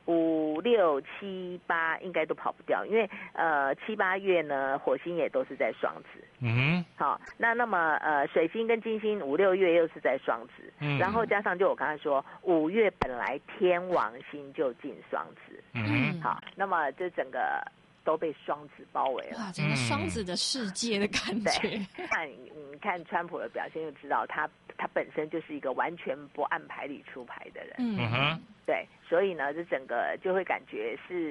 5、6、7、8应该都跑不掉，因为7、8月呢，火星也都是在双子。好，那么水星跟金星5、6月又是在双子，然后加上就我刚才说，5月本来天王星就进双子。好，那么这整个都被双子包围了。 哇，整个双子的世界的感觉。 你看川普的表现就知道他本身就是一个完全不按牌理出牌的人。对，所以呢，这整个就会感觉是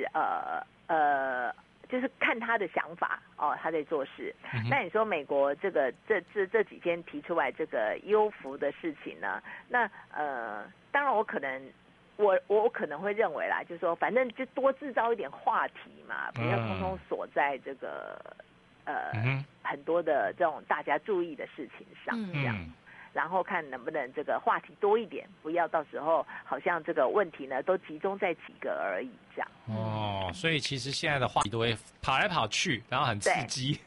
就是看他的想法他在做事。那你说美国这几天提出来这个优服的事情呢？那当然我可能会认为啦，就是说反正就多制造一点话题嘛，不要通通锁在这个很多的这种大家注意的事情上这样。然后看能不能这个话题多一点，不要到时候好像这个问题呢都集中在几个而已这样。 所以其实现在的话题都会跑来跑去，然后很刺激。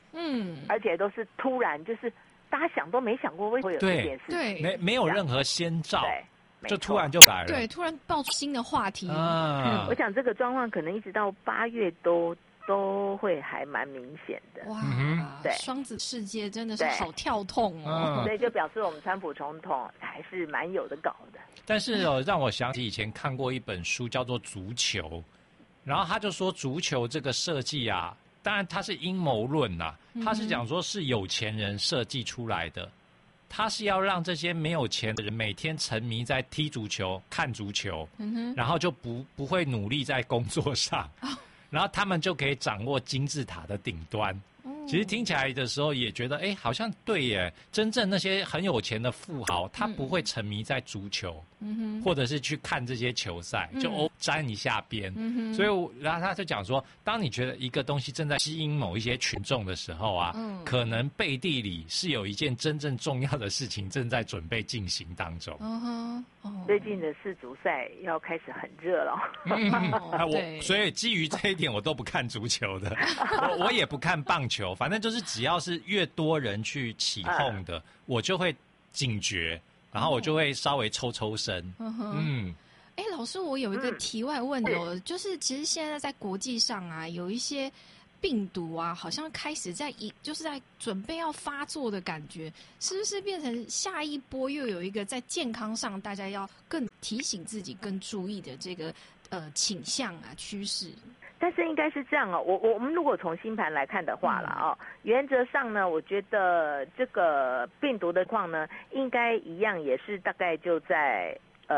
而且都是突然，就是大家想都没想过会有这件事情， 对， 没有任何先兆，就突然就来了， 对，突然爆出新的话题。 我想这个状况可能一直到8月都会还蛮明显的。 哇， 对， 双子世界真的是好跳痛哦。 所以就表示我们川普总统还是蛮有的搞的。 但是让我想起以前看过一本书，叫做《足球》，然后他就说足球这个设计啊，当然它是阴谋论呐，他是讲说是有钱人设计出来的，他是要让这些没有钱的人每天沉迷在踢足球、看足球，然后就不会努力在工作上。然后他们就可以掌握金字塔的顶端。其实听起来的时候也觉得，好像对耶。真正那些很有钱的富豪，他不会沉迷在足球，或者是去看这些球赛，就沾一下边。所以，然后他就讲说，当你觉得一个东西正在吸引某一些群众的时候啊，可能背地里是有一件真正重要的事情正在准备进行当中。 最近的世足赛要开始很热了。 所以基于这一点，我都不看足球的，我也不看棒球。反正就是只要是越多人去起哄的，我就会警觉，然后我就会稍微抽身。 老师，我有一个题外问哦，就是其实现在在国际上啊，有一些病毒啊，好像开始就是在准备要发作的感觉，是不是变成下一波又有一个在健康上大家要更提醒自己、更注意的这个倾向啊趋势？ 但是应该是这样哦，我们如果从星盘来看的话啦原则上呢，我觉得这个病毒的况呢，应该一样也是大概就在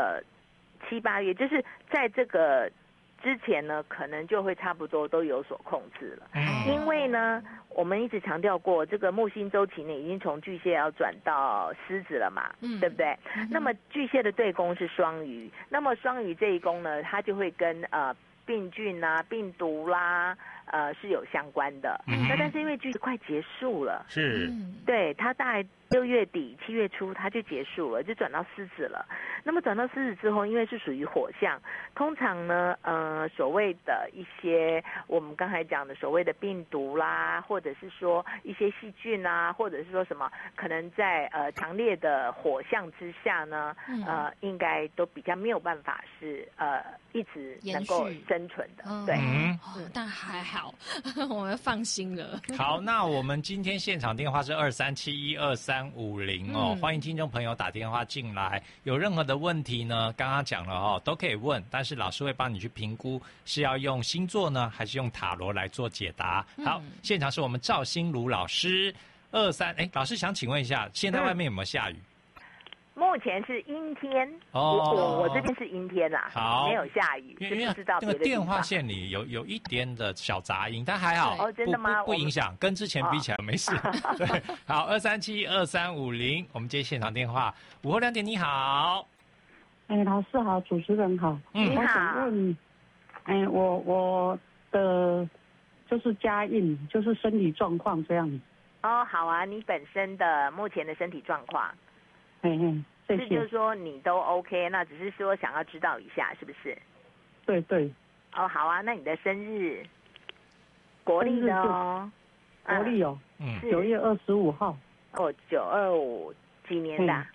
7、8月，就是在这个之前呢，可能就会差不多都有所控制了。因为呢，我们一直强调过，这个木星周期呢，已经从巨蟹要转到狮子了嘛，对不对？那么巨蟹的对宫是双鱼，那么双鱼这一宫呢，它就会跟病菌啊、病毒啦，是有相关的。那但是因为巨蟹快结束了， 是， 对，它大概6月底、7月初它就结束了，就转到狮子了。那么转到狮子之后，因为是属于火象，通常呢，所谓的一些我们刚才讲的所谓的病毒啦，或者是说一些细菌啊，或者是说什么，可能在强烈的火象之下呢，应该都比较没有办法是一直能够生存的。对， 但还好，我们放心了。 好，那我们今天现场电话是23712350哦，欢迎听众朋友打电话进来，有任何的问题呢，刚刚讲了都可以问，但是老师会帮你去评估是要用星座呢，还是用塔罗来做解答。好，现场是我们赵心如老师。老师想请问一下，现在外面有没有下雨？ 目前是阴天我这边是阴天啦， 好， 没有下雨， 因为不知道那个电话线里有一点的小杂音，但还好， 真的吗？ 不影响，跟之前比起来没事。对，好，2372350，我们接现场电话。午后2点，你好。 老师好，主持人好。 你好。 我想问，我的就是家运，就是身体状况这样子。 好啊，你本身的目前的身体状况。 这是就是说你都 OK， 那只是说想要知道一下，是不是？ 对。 好啊，那你的生日，国历的国历9月25号。 925几年的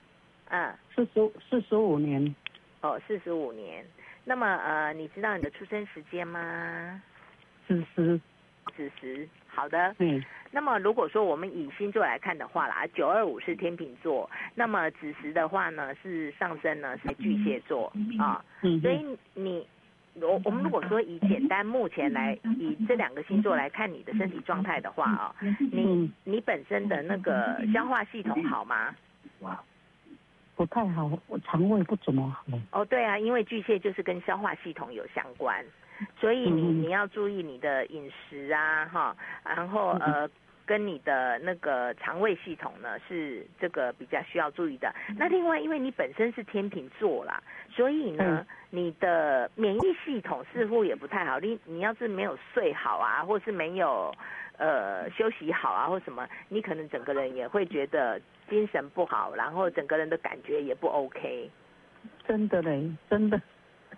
？45年。 45年。那么你知道你的出生时间吗？ 子时。 好的。那么如果说我们以星座来看的话啦，925是天秤座，那么子时的话呢是上升呢是巨蟹座所以我们如果说以简单目前来以这2个星座来看你的身体状态的话你本身的那个消化系统好吗？ 不太好，我肠胃不怎么好。 对啊，因为巨蟹就是跟消化系统有相关，所以你要注意你的饮食啊然后跟你的那个肠胃系统呢是这个比较需要注意的。那另外因为你本身是天秤座啦，所以呢你的免疫系统似乎也不太好，你要是没有睡好啊，或是没有休息好啊或什么，你可能整个人也会觉得精神不好，然后整个人的感觉也不 OK。 真的嘞，真的。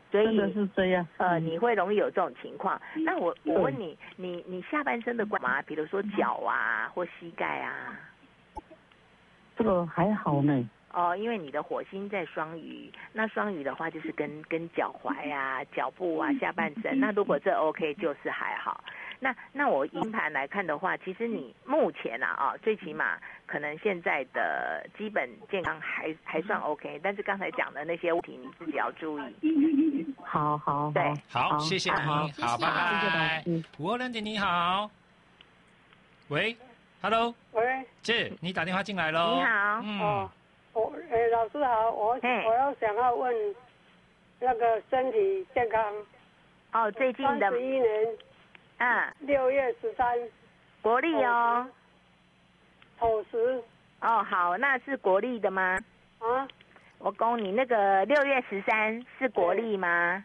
所以真的是这样。 你会容易有这种情况。那我问你，你下半身的关嘛，比如说脚啊或膝盖啊， 这个还好呢。 因为你的火星在双鱼，那双鱼的话就是跟脚踝啊、脚部啊、下半身。那如果这 OK 就是还好。那我营盘来看的话，其实你目前最起码可能现在的基本健康还算 OK， 但是刚才讲的那些问题你自己要注意。 好， 对， 好，谢谢你，好，拜拜。52姐你好，喂 ，Hello， 喂， 姐，你打电话进来喽。 你好， 老师好，我想要问那个身体健康。 最近的 31年。6月13， 国历哦， 丑时。 好，那是国历的吗？我公你那个6月13是国历吗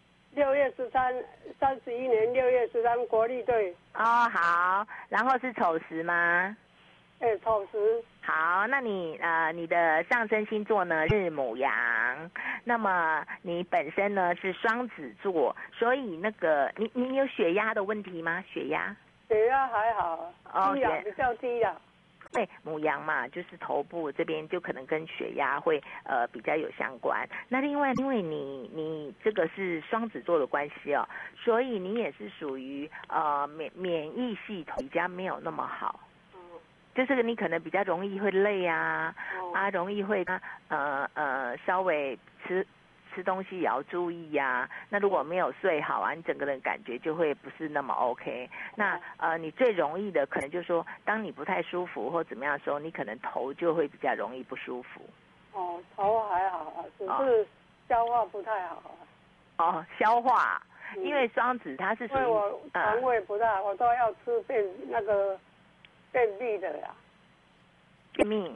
？6月13，31年6月13国历对。 好，然后是丑时吗？ 丑时。 好，那你的上升星座呢是牡羊，那么你本身呢是双子座，所以那个你有血压的问题吗？血压还好，低啊，比较低啊。 对，牡羊嘛，就是头部这边就可能跟血压会比较有相关。那另外，因为你这个是双子座的关系所以你也是属于免疫系统比较没有那么好。就是你可能比较容易会累容易会稍微吃东西也要注意那如果没有睡好你整个人感觉就会不是那么 OK。那你最容易的可能就是说，当你不太舒服或怎么样的时候，你可能头就会比较容易不舒服。 头还好只是消化不太好。 消化，因为双子它是属于因为我肠胃不太好，我都要吃便秘的呀。 便秘。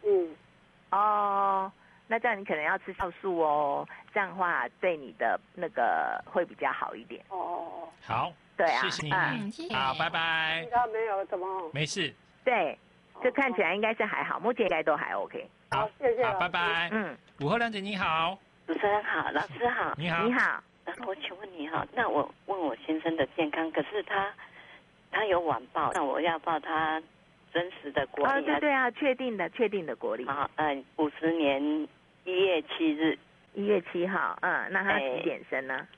那这样你可能要吃酵素这样的话对你的那个会比较好一点。 好， 对谢谢你， 谢谢。 好，拜拜。 其他没有什么。 没事。 对，这看起来应该是还好，目前应该都还 OK。 好， 谢谢。 好，拜拜。午后亮姐你好。 主持人好，老师好。 你好。 你好。 我请问你那我问我先生的健康，可是他有晚报，那我要报他真实的国历。 对啊，确定的国历。 50年1月7日。 1月7号，那他几点生呢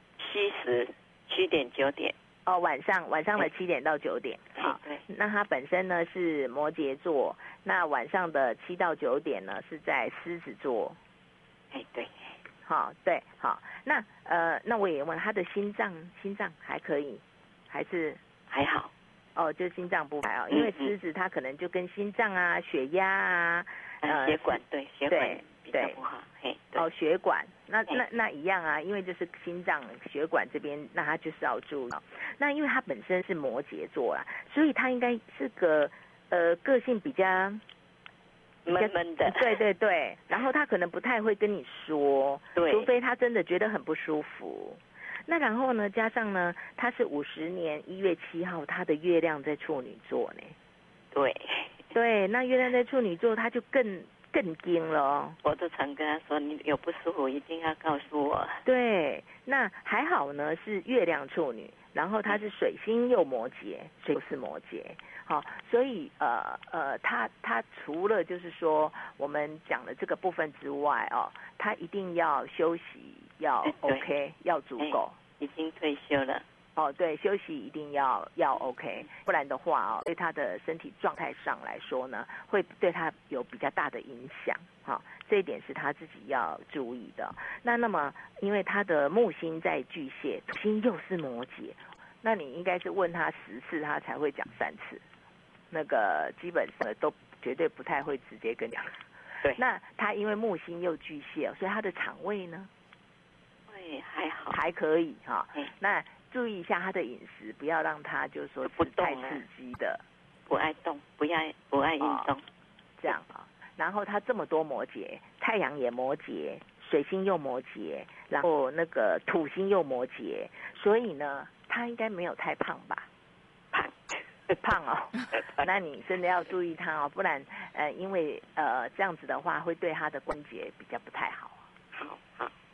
7点9点。 晚上的7点到9点。好，那他本身呢是摩羯座，那晚上的7到9点呢是在狮子座。 对。 好，对，好，那我也问他的心脏还可以，还是还好？ 就心脏不好因为狮子它可能就跟心脏血压血管血管比较不好。 血管那一样因为就是心脏血管这边，那他就是要注意。那因为他本身是摩羯座啦，所以他应该是个个性比较闷闷的。 对，然后他可能不太会跟你说，除非他真的觉得很不舒服。那然后呢，加上呢，他是50年1月7号，他的月亮在处女座呢。对，那月亮在处女座，他就更惊了我都常跟他说，你有不舒服一定要告诉我。 对，那还好呢，是月亮处女，然后他是水星又摩羯，水又是摩羯。好，所以他除了就是说我们讲的这个部分之外他一定要休息，要 OK， 要足够。 已经退休了。 对，休息一定要 OK， 不然的话对他的身体状态上来说呢，会对他有比较大的影响。这一点是他自己要注意的。那么因为他的木星在巨蟹，土星又是摩羯，那你应该是问他10次，他才会讲3次。那个基本上都绝对不太会直接跟讲。 对。 那他因为木星又巨蟹，所以他的肠胃呢？ 还好， 还可以那注意一下他的饮食，不要让他就是说不太刺激的， 不爱动，不爱运动， 这样然后他这么多摩羯，太阳也摩羯，水星又摩羯，然后那个土星又摩羯，所以呢，他应该没有太胖吧？胖那你真的要注意他不然因为这样子的话会对他的关节比较不太好。 好， 对，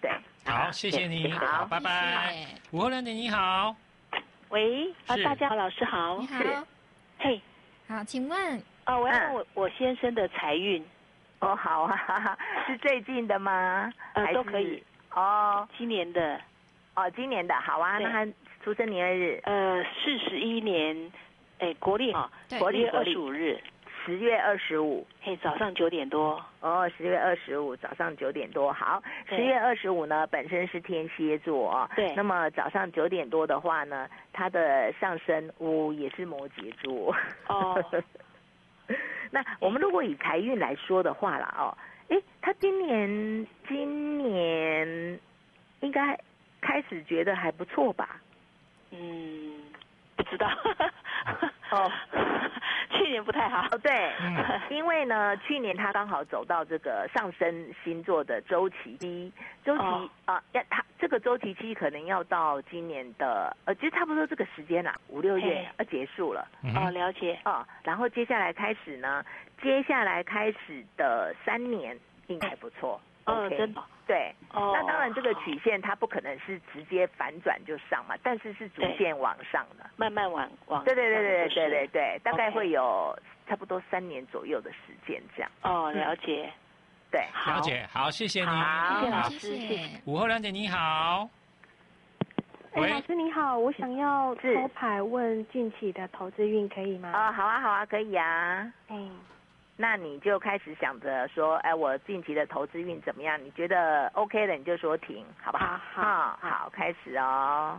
好，谢谢你，好，拜拜。午后2点你好， 喂，大家好，老师好， 你好， 嘿， 好，请问， 我要问我先生的财运。 哦，好啊，是最近的吗？ 都可以。 哦， 今年的。 哦，今年的好啊，那他出生年月日 ？41年，国历哈，10月25日 ，10月25， 嘿，早上9点多。 哦，10月25早上9点多，好，10月25呢，本身是天蝎座对， 那么早上9点多的话呢，他的上升也是摩羯座。 哦。 那我们如果以财运来说的话啦，他今年应该开始觉得还不错吧？ 不知道。去年不太好。 对，因为呢，去年他刚好走到这个上升星座的周期期，他这个周期期可能要到今年的其实差不多这个时间啦，5、6月要结束了。 了解。 然后接下来开始的3年应该不错。 真的。 对。那当然这个曲线它不可能是直接反转就上嘛，但是逐渐往上的， 慢慢往。 对，大概会有差不多3年左右的时间这样。 了解。 对， 了解，好，谢谢你， 谢谢老师， 谢谢。 午后2点你好。喂， 老师你好，我想要抽牌问近期的投资运，可以吗？ 好啊，可以啊。那你就开始想着说，我近期的投资运怎么样？你觉得 OK 的，你就说停，好不好？好，开始哦。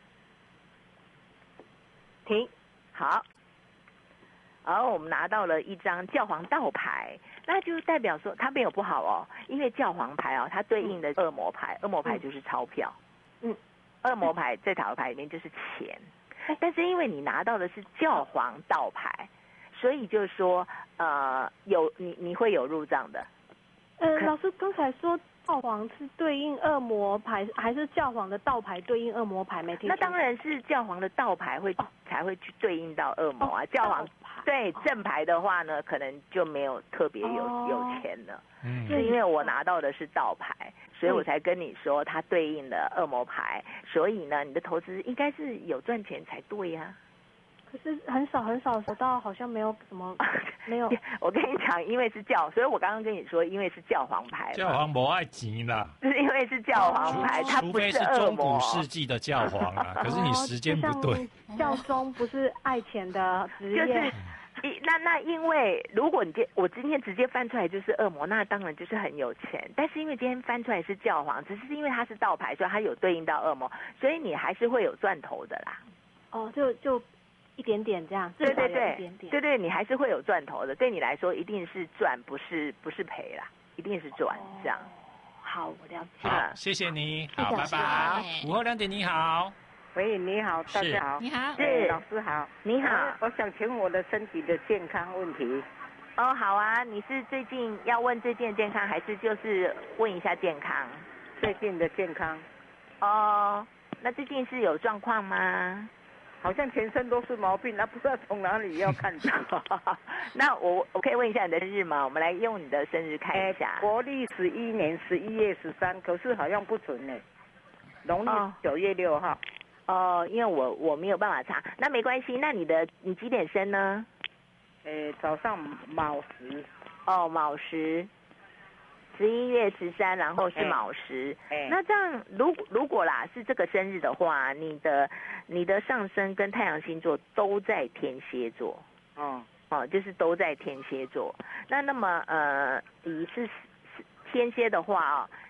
停，好。然后我们拿到了一张教皇道牌，那就代表说它没有不好哦，因为教皇牌它对应的恶魔牌，恶魔牌就是钞票。恶魔牌在塔罗牌里面就是钱，但是因为你拿到的是教皇道牌，所以就是说你会有入账的。 老师刚才说教皇是对应恶魔牌，还是教皇的道牌对应恶魔牌？没听清楚。 那当然是教皇的道牌才会去对应到恶魔啊。教皇对正牌的话呢，可能就没有特别有钱了。是因为我拿到的是道牌，所以我才跟你说它对应的恶魔牌，所以呢，你的投资应该是有赚钱才对呀。 可是很少收到，好像没有什么，没有。 我跟你讲，因为是所以我刚刚跟你说，因为是教皇牌。 教皇不爱钱啦。 是因为是教皇牌，它不是恶魔。 中古世纪的教皇啊，可是你时间不对。 教宗不是爱钱的职业。 就是那因为如果我今天直接翻出来就是恶魔，那当然就是很有钱。但是因为今天翻出来是教皇，只是因为它是道牌，所以它有对应到恶魔，所以你还是会有赚头的啦。 就一点点这样。 对，你还是会有赚头的。对你来说一定是赚，不是赔啦，一定是赚这样。 好，我了解。 好，谢谢你，好，拜拜。午后2点你好。 喂，你好，大家好。 你好。 老师好。 你好。 我想请我的身体的健康问题。 好啊，你是最近要问最近的健康，还是就是问一下健康？ 最近的健康。 那最近是有状况吗？ 好像全身都是毛病，不知道从哪里要看到。 那我可以问一下你的生日吗？我们来用你的生日看一下。 国历11年11月13，可是好像不准呢。农历9月6号。 因为我没有办法查，那没关系。那你几点生呢？ 早上卯时。 卯时，11月13，然后是卯时。那这样，如果啦是这个生日的话，你的上升跟太阳星座都在天蝎座。就是都在天蝎座。那么以是天蝎的话